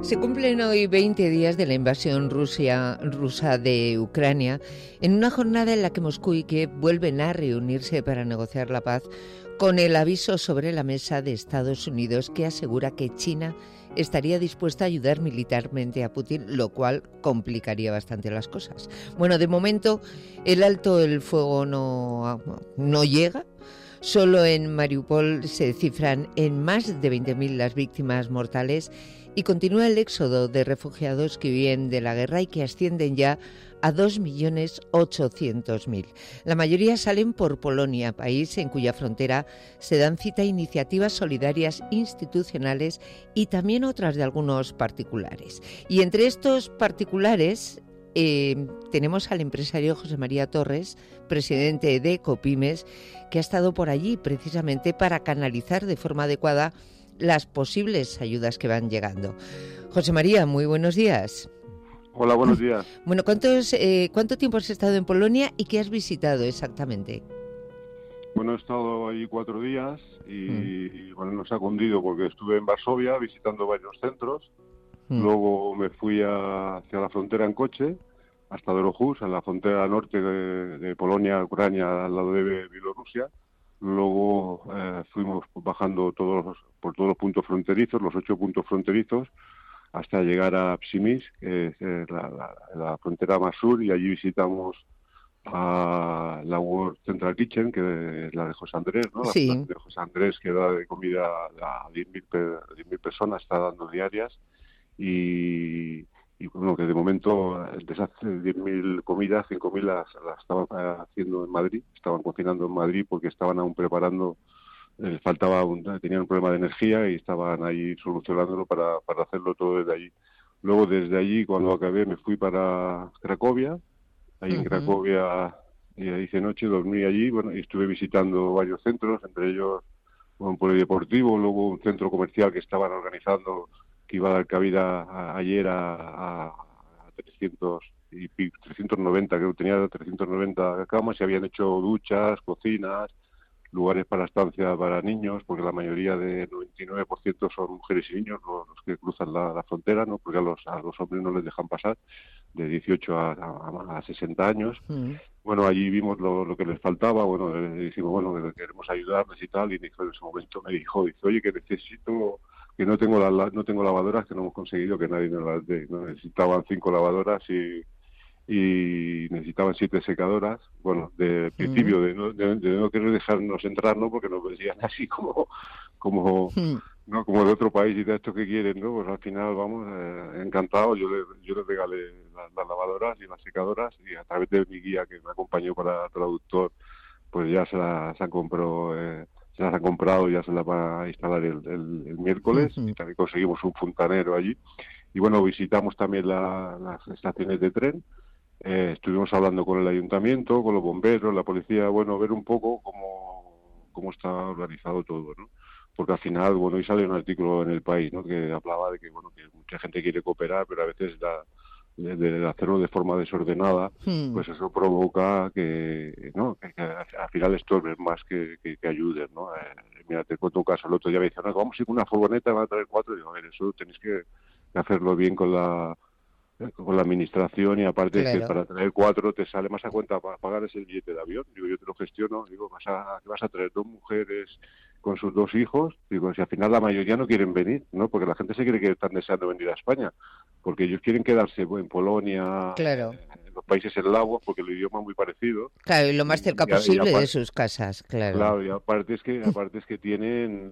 Se cumplen hoy 20 días de la invasión rusa de Ucrania, en una jornada en la que Moscú y Kiev vuelven a reunirse para negociar la paz, con el aviso sobre la mesa de Estados Unidos que asegura que China estaría dispuesta a ayudar militarmente a Putin, lo cual complicaría bastante las cosas. Bueno, de momento el alto el fuego no llega. Solo en Mariupol se cifran en más de 20.000 las víctimas mortales y continúa el éxodo de refugiados que huyen de la guerra y que ascienden ya a 2.800.000. La mayoría salen por Polonia, país en cuya frontera se dan cita a iniciativas solidarias institucionales y también otras de algunos particulares. Y entre estos particulares tenemos al empresario José María Torres, presidente de Ecopymes, que ha estado por allí precisamente para canalizar de forma adecuada las posibles ayudas que van llegando. José María, muy buenos días. Hola, buenos días. Bueno, ¿cuánto tiempo has estado en Polonia y qué has visitado exactamente? Bueno, he estado ahí 4 días y bueno, nos ha cundido porque estuve en Varsovia visitando varios centros. Luego me fui hacia la frontera en coche, hasta Dorojus, en la frontera norte de Polonia, Ucrania, al lado de Bielorrusia. Luego fuimos bajando por todos los puntos fronterizos, los 8 puntos fronterizos, hasta llegar a Przemyśl, que es la frontera más sur, y allí visitamos a la World Central Kitchen, que es la de José Andrés, ¿no? Sí. La de José Andrés, que da de comida a 10.000 personas, está dando diarias. Y bueno, que de momento de esas 10.000 comidas, 5.000 las estaban haciendo en Madrid, estaban cocinando en Madrid porque estaban aún preparando, tenían un problema de energía y estaban ahí solucionándolo para hacerlo todo desde allí. Luego desde allí, cuando acabé, me fui para Cracovia. Ahí en Cracovia hice noche, dormí allí, bueno, y estuve visitando varios centros, entre ellos un polideportivo, luego un centro comercial que estaban organizando, que iba a dar cabida ayer a 390, creo que tenía 390 camas, y habían hecho duchas, cocinas, lugares para estancia para niños, porque la mayoría del 99% son mujeres y niños los que cruzan la frontera, ¿no? Porque a los hombres no les dejan pasar, de 18 a 60 años. Bueno, allí vimos lo que les faltaba, bueno, dijimos, bueno, queremos ayudarles y tal, y en ese momento me dijo, dice, oye, que necesito, que no tengo lavadoras, que no hemos conseguido que nadie nos las dé, ¿no? Necesitaban 5 lavadoras y necesitaban 7 secadoras. Bueno, de principio de no querer dejarnos entrar, ¿no? Porque nos veían así como no como de otro país y de esto que quieren, ¿no? Pues al final, vamos, encantados. Yo les regalé las lavadoras y las secadoras, y a través de mi guía que me acompañó para traductor, pues ya se las han comprado, ya se las va a instalar el miércoles, y también conseguimos un fontanero allí. Y bueno, visitamos también las estaciones de tren. Estuvimos hablando con el ayuntamiento, con los bomberos, la policía, bueno, ver un poco cómo está organizado todo, ¿no? Porque al final, bueno, hoy sale un artículo en El País, ¿no? Que hablaba de que, bueno, que mucha gente quiere cooperar, pero a veces de hacerlo de forma desordenada, pues eso provoca que al final estorben más que ayuden, ¿no? Mira, te cuento un caso, el otro día me dijeron, vamos a ir con una furgoneta, van a traer 4, y digo, a ver, eso tenéis que hacerlo bien con la administración, y aparte claro, que para traer 4 te sale más a cuenta para pagar ese billete de avión. Digo, yo te lo gestiono, digo, vas a traer 2 mujeres con sus 2 hijos, digo, si al final la mayoría no quieren venir, ¿no? Porque la gente se cree que están deseando venir a España, porque ellos quieren quedarse en Polonia, claro, en los países eslavos, porque el idioma es muy parecido. Claro, y lo más cerca posible de sus casas, claro. Claro, y aparte es que tienen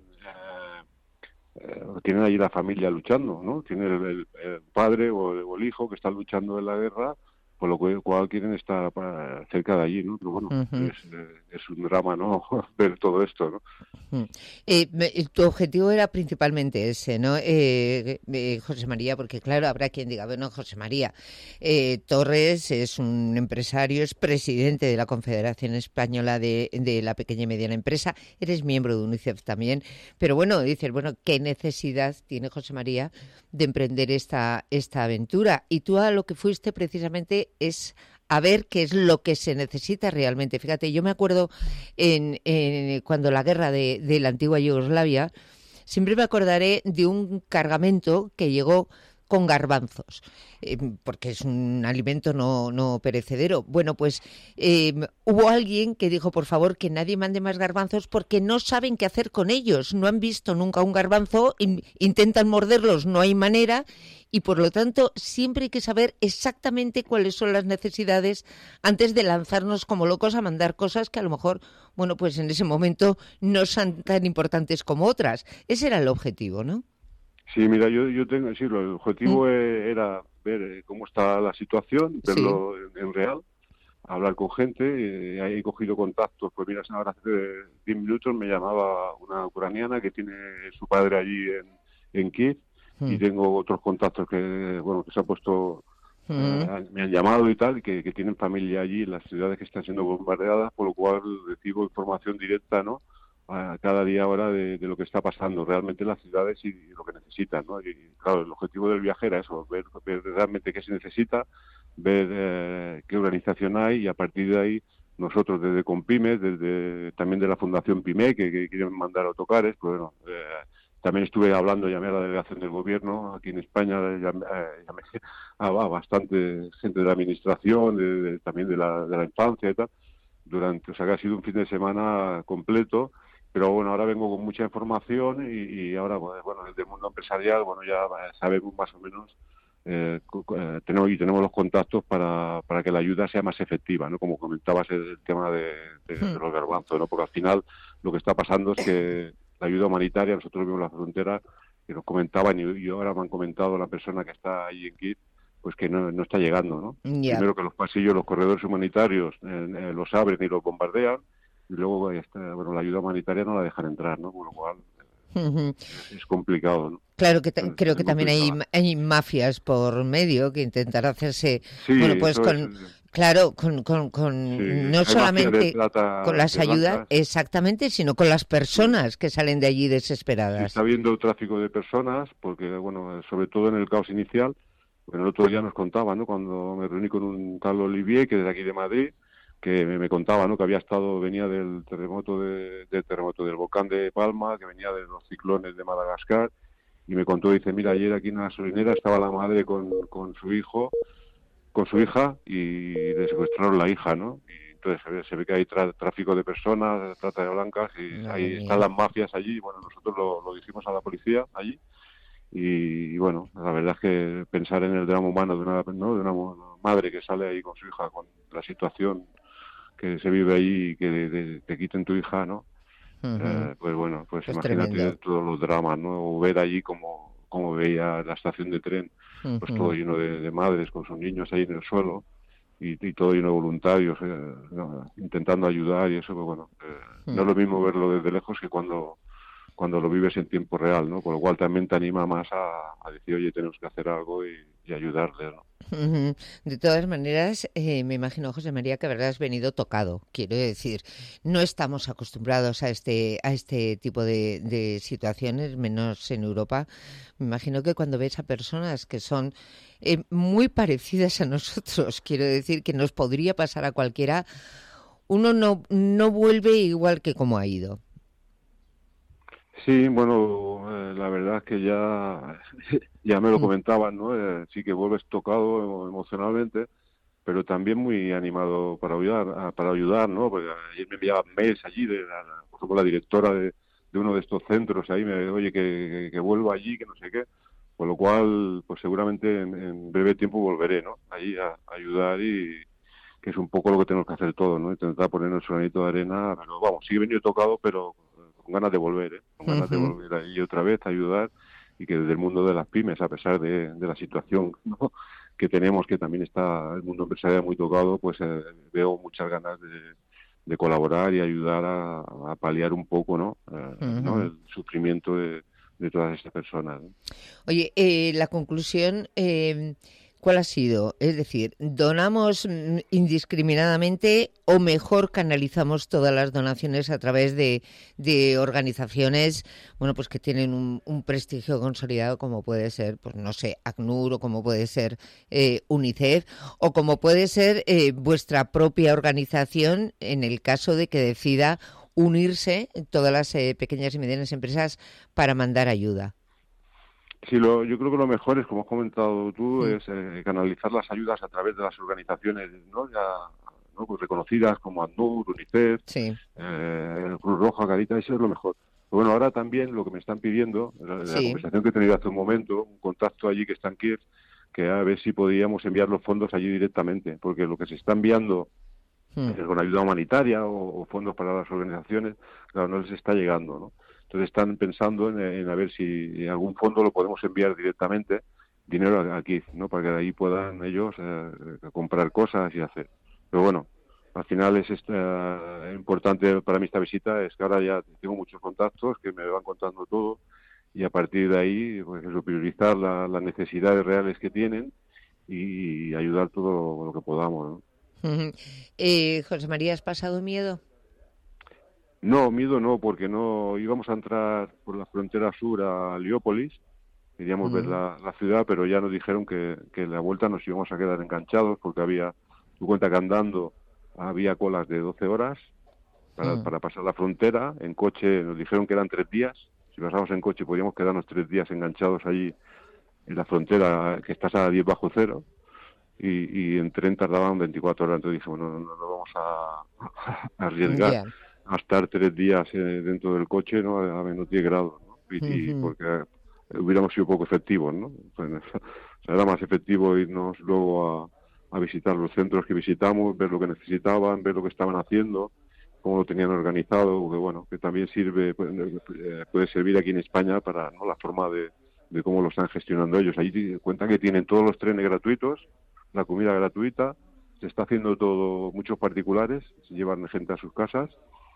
allí la familia luchando, ¿no? Tienen el padre o el hijo que está luchando en la guerra, por lo cual quieren estar cerca de allí, ¿no? Pero bueno, es un drama, ¿no? Ver todo esto, ¿no? Tu objetivo era principalmente ese, ¿no? José María, porque claro, habrá quien diga, bueno, José María, Torres es un empresario, es presidente de la Confederación Española de la Pequeña y Mediana Empresa, eres miembro de UNICEF también, pero bueno, dices, bueno, ¿qué necesidad tiene José María de emprender esta aventura? Y tú a lo que fuiste precisamente es a ver qué es lo que se necesita realmente. Fíjate, yo me acuerdo cuando la guerra de la antigua Yugoslavia, siempre me acordaré de un cargamento que llegó con garbanzos, porque es un alimento no perecedero. Bueno, pues hubo alguien que dijo, por favor, que nadie mande más garbanzos porque no saben qué hacer con ellos. No han visto nunca un garbanzo, intentan morderlos, no hay manera, y por lo tanto siempre hay que saber exactamente cuáles son las necesidades antes de lanzarnos como locos a mandar cosas que a lo mejor, bueno, pues en ese momento no son tan importantes como otras. Ese era el objetivo, ¿no? Sí, mira, yo tengo, sí, el objetivo era ver cómo está la situación, Sí. verlo en real, hablar con gente, ahí he cogido contactos, pues mira, ahora hace 10 minutos me llamaba una ucraniana que tiene su padre allí en Kiev, y Mm. tengo otros contactos que, bueno, que se han puesto, Mm. me han llamado y tal, que tienen familia allí en las ciudades que están siendo bombardeadas, por lo cual recibo información directa, ¿no? Cada día ahora de lo que está pasando realmente en las ciudades y lo que necesitan, ¿no? Y claro, el objetivo del viaje era eso, ver realmente qué se necesita, ver qué organización hay, y a partir de ahí nosotros desde Compymes, desde también de la Fundación PYME, que quieren mandar autocares, pues bueno, también estuve hablando, llamé a la delegación del gobierno aquí en España, llamé a bastante gente de la administración, también de la infancia y tal, o sea que ha sido un fin de semana completo. Pero bueno, ahora vengo con mucha información y ahora, pues, bueno, desde el mundo empresarial, bueno, ya sabemos más o menos, tenemos los contactos para que la ayuda sea más efectiva, ¿no? Como comentabas, el tema de los garbanzos, ¿no? Porque al final lo que está pasando es que la ayuda humanitaria, nosotros vimos la frontera, que nos comentaban, y ahora me han comentado la persona que está ahí en Kiev, pues que no está llegando, ¿no? Ya. Primero que los pasillos, los corredores humanitarios los abren y los bombardean, y luego bueno, la ayuda humanitaria no la dejan entrar, ¿no? Con lo cual Ujú. es complicado, ¿no? Claro que creo que Tenemos también pensado. hay mafias por medio que intentan hacerse, Sí, bueno, pues eso es. claro, Sí, no hay mafia de solamente con trata las de ayudas, blancas. exactamente, sino con las Sí, personas que salen de allí sí está desesperadas. habiendo tráfico de personas, porque, bueno, sobre todo en el caos inicial. Bueno, el otro día nos contaba, ¿no? Cuando me reuní con un tal Olivier, que es de aquí de Madrid, que me contaba, ¿no? Que venía del terremoto del volcán de Palma, que venía de los ciclones de Madagascar, y me contó, dice, mira, ayer aquí en una gasolinera estaba la madre con su hijo, con su hija, y le secuestraron la hija, ¿no? Y entonces se ve que hay tráfico de personas, trata de blancas, y Madre ahí están mía. las mafias allí. Bueno, nosotros lo dijimos a la policía allí, y bueno, la verdad es que pensar en el drama humano ¿no? de una madre que sale ahí con su hija, con la situación que se vive ahí, y que te quiten tu hija, ¿no? Ujú. Pues bueno, pues Es imagínate tremendo. todos los dramas, ¿no? O ver allí como veía la estación de tren, pues todo Ujú. lleno de madres con sus niños ahí en el suelo, y todo lleno de voluntarios, ¿no? Intentando ayudar, y eso, pues bueno, no es Mm. lo mismo verlo desde lejos que cuando lo vives en tiempo real, ¿no? Con lo cual también te anima más a decir, oye, tenemos que hacer algo, y ayudarle, ¿no? Ujú. De todas maneras, me imagino, José María, que habrás venido tocado. Quiero decir, no estamos acostumbrados a este tipo de situaciones, menos en Europa. Me imagino que cuando ves a personas que son muy parecidas a nosotros, quiero decir que nos podría pasar a cualquiera, uno no vuelve igual que como ha ido. Sí, bueno, la verdad es que ya, ya me lo Mm. comentaban, ¿no? Sí que vuelves tocado emocionalmente, pero también muy animado para ayudar, ¿no? Porque ayer me enviaban mails allí por ejemplo, la directora de uno de estos centros ahí oye, que vuelva allí, que no sé qué. Con lo cual, pues seguramente en breve tiempo volveré, ¿no? Allí a ayudar, y que es un poco lo que tenemos que hacer todos, ¿no? Intentar poner nuestro granito de arena, pero vamos, sí he venido tocado, pero con ganas de volver, ¿eh? Con ganas de Ujú. volver allí otra vez a ayudar, y que desde el mundo de las pymes, a pesar de la situación, ¿no? que tenemos, que también está el mundo empresarial muy tocado, pues veo muchas ganas de colaborar y ayudar a paliar un poco, ¿no? Ujú. El sufrimiento de todas estas personas, ¿no? Oye, la conclusión, ¿cuál ha sido? Es decir, ¿donamos indiscriminadamente o mejor canalizamos todas las donaciones a través de organizaciones, bueno, pues que tienen un prestigio consolidado, como puede ser, pues no sé, ACNUR, o como puede ser UNICEF, o como puede ser vuestra propia organización en el caso de que decida unirse todas las pequeñas y medianas empresas para mandar ayuda? Sí, yo creo que lo mejor es, como has comentado tú, es canalizar las ayudas a través de las organizaciones, ¿no? Ya, ¿no? Pues reconocidas como ACNUR, UNICEF, Sí, Cruz Roja, Caritas, eso es lo mejor. Pero bueno, ahora también lo que me están pidiendo, la sí. conversación que he tenido hace un momento, un contacto allí que está en Kiev, que a ver si podíamos enviar los fondos allí directamente, porque lo que se está enviando Mm. con ayuda humanitaria o fondos para las organizaciones, claro, no les está llegando, ¿no? Entonces están pensando en a ver si algún fondo lo podemos enviar directamente, dinero aquí, ¿no? Para que de ahí puedan ellos comprar cosas y hacer. Pero bueno, al final es importante para mí esta visita, es que ahora ya tengo muchos contactos que me van contando todo y a partir de ahí, pues eso, priorizar las necesidades reales que tienen y ayudar todo lo que podamos, ¿no? Ujú. José María, ¿has pasado miedo? No, miedo no, porque no íbamos a entrar por la frontera sur a Heliópolis, queríamos ver Mm, la ciudad, pero ya nos dijeron que la vuelta nos íbamos a quedar enganchados porque tu cuenta que andando había colas de 12 horas mm. para pasar la frontera, en coche nos dijeron que eran 3 días, si pasamos en coche podíamos quedarnos 3 días enganchados allí en la frontera que estás a 10 bajo cero y en tren tardaban 24 horas, entonces dijimos, no vamos a arriesgar Ya. a estar 3 días dentro del coche, ¿no? A menos 10 grados, ¿no? Y Ujú. porque hubiéramos sido poco efectivos, ¿no? Pues, o sea, era más efectivo irnos luego a visitar los centros que visitamos, ver lo que necesitaban, ver lo que estaban haciendo, cómo lo tenían organizado, que bueno, que también puede servir aquí en España para, ¿no? La forma de cómo lo están gestionando ellos. Allí cuentan que tienen todos los trenes gratuitos, la comida gratuita, se está haciendo todo, muchos particulares, se llevan gente a sus casas,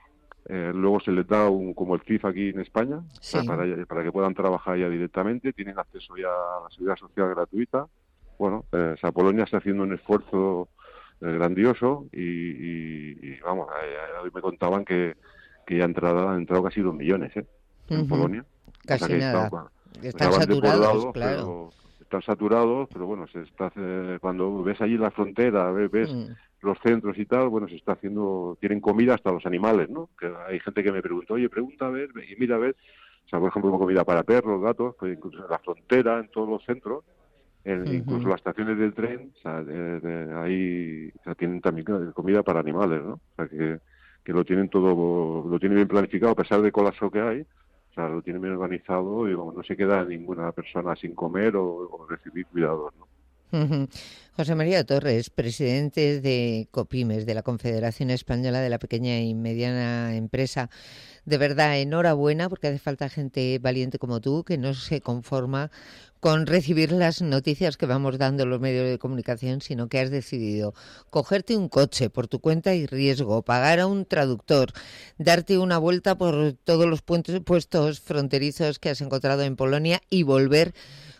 luego se les da como el CIF aquí en España, Sí. para que puedan trabajar ya directamente, tienen acceso ya a la seguridad social gratuita. Bueno, o sea, Polonia está haciendo un esfuerzo grandioso y vamos, hoy me contaban que ya han entrado casi 2 millones en Ujú. Polonia. O sea Casi que nada. Están estaban saturados, desbordados, claro. pero están saturados, pero bueno, cuando ves allí la frontera, ves Mm. los centros y tal, bueno, se está haciendo, tienen comida hasta los animales, ¿no? Que hay gente que me pregunta, oye, pregunta a ver, y mira a ver, o sea, por ejemplo, comida para perros, gatos, pues incluso en la frontera, en todos los centros, incluso Ujú. las estaciones del tren, o sea, ahí o sea, tienen también comida para animales, ¿no? O sea, que lo tienen todo, lo tienen bien planificado, a pesar de colapso que hay, o sea, lo tienen bien organizado y vamos, no se queda ninguna persona sin comer o recibir cuidados, ¿no? Ujú. José María Torres, presidente de COPIMES, de la Confederación Española de la Pequeña y Mediana Empresa. De verdad, enhorabuena, porque hace falta gente valiente como tú, que no se conforma con recibir las noticias que vamos dando en los medios de comunicación, sino que has decidido cogerte un coche por tu cuenta y riesgo, pagar a un traductor, darte una vuelta por todos los puestos fronterizos que has encontrado en Polonia y volver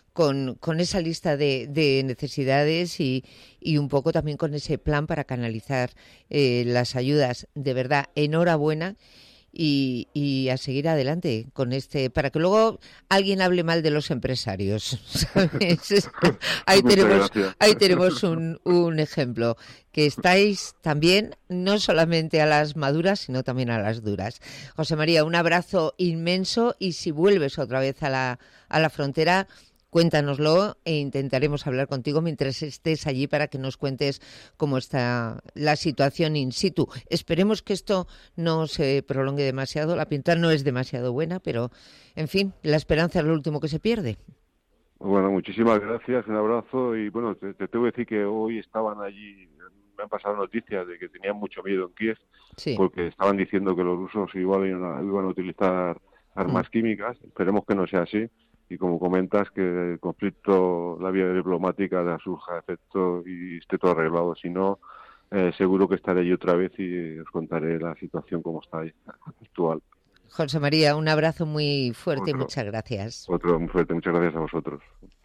con esa lista de necesidades y un poco también con ese plan para canalizar las ayudas. De verdad, enhorabuena y a seguir adelante con este, para que luego alguien hable mal de los empresarios, ¿sabes? Ahí Muchas tenemos, gracias. ahí tenemos un ejemplo, que estáis también no solamente a las maduras, sino también a las duras. José María, un abrazo inmenso y si vuelves otra vez a la frontera, cuéntanoslo e intentaremos hablar contigo mientras estés allí para que nos cuentes cómo está la situación in situ. Esperemos que esto no se prolongue demasiado. La pinta no es demasiado buena, pero, en fin, la esperanza es lo último que se pierde. Bueno, muchísimas gracias, un abrazo y bueno, te tengo que decir que hoy estaban allí, me han pasado noticias de que tenían mucho miedo en Kiev Sí. porque estaban diciendo que los rusos igual iban a utilizar Mm. armas químicas, esperemos que no sea así y como comentas que el conflicto, la vía diplomática surja efecto y esté todo arreglado, si no, seguro que estaré allí otra vez y os contaré la situación como está ahí, actual. José María, un abrazo muy fuerte y Otro, muchas gracias. otro muy fuerte, muchas gracias a vosotros.